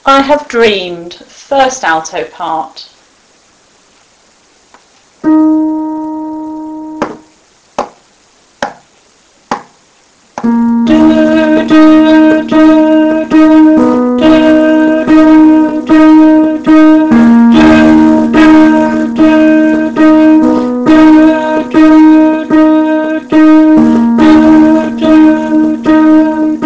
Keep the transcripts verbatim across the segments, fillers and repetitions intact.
I have dreamed, first alto part. Do, do, do, do, do, do, do, do, do, do, do, do, do, do, do, do,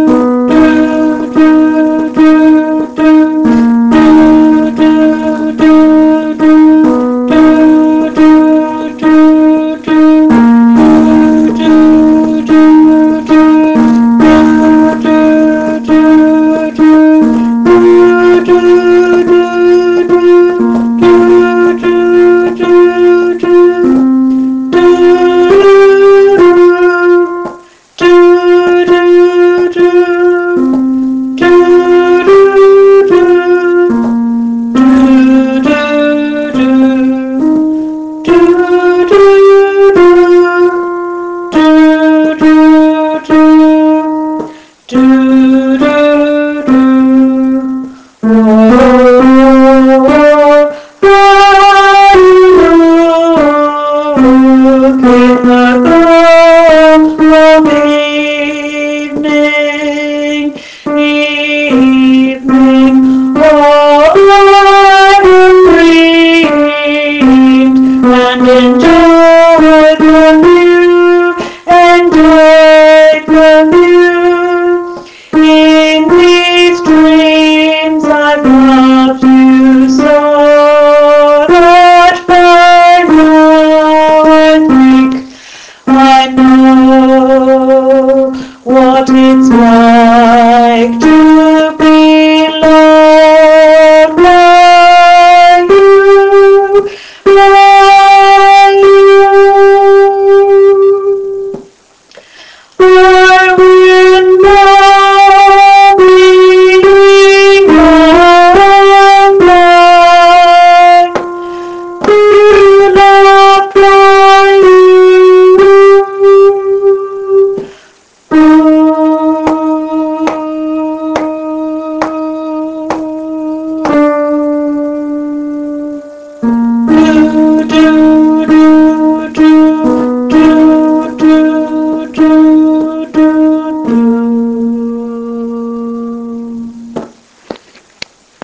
what it's like to be loved by you, by you. I will now be young blind, be loved by you. Do, do,